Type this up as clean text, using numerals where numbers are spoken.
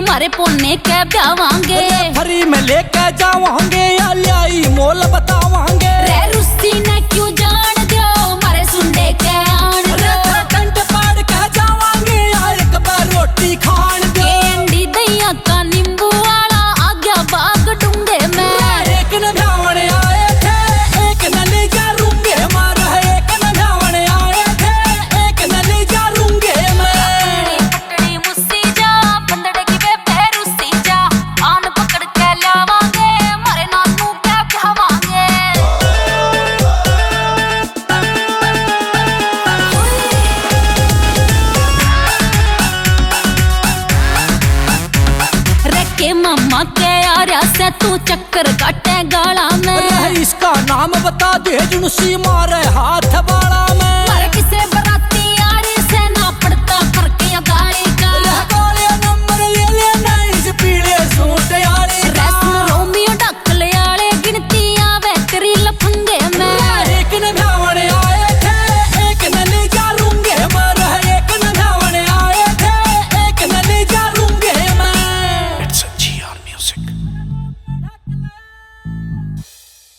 मारे पोने के ब्यावांगे, फ्री में लेके जावांगे या लाई मोल बतावांगे। रे रुस्सी ने क्यों जान दियो मारे सुंडे के आन दो, टेंट पाड़ के जावांगे या एक बार रोटी खान दो। अंडी दहिया का नींबू वाला आ गया बाग डूंगे में, एक न भ्यावण आए थे एक न ले जा रूंगे मारा, एक न भ्यावण आए थे एक न ले जा रूंगे मैं। पटड़ी मुस्सी जा बंदड़े की बेबे रुस्सी जा, आन पकड़ के लावांगे मारे नानू के ब्यावांगे। के मम्मा के आर्या से तू चक्कर काटे गाला में, इसका नाम बता दे जुनसी मारे हाथ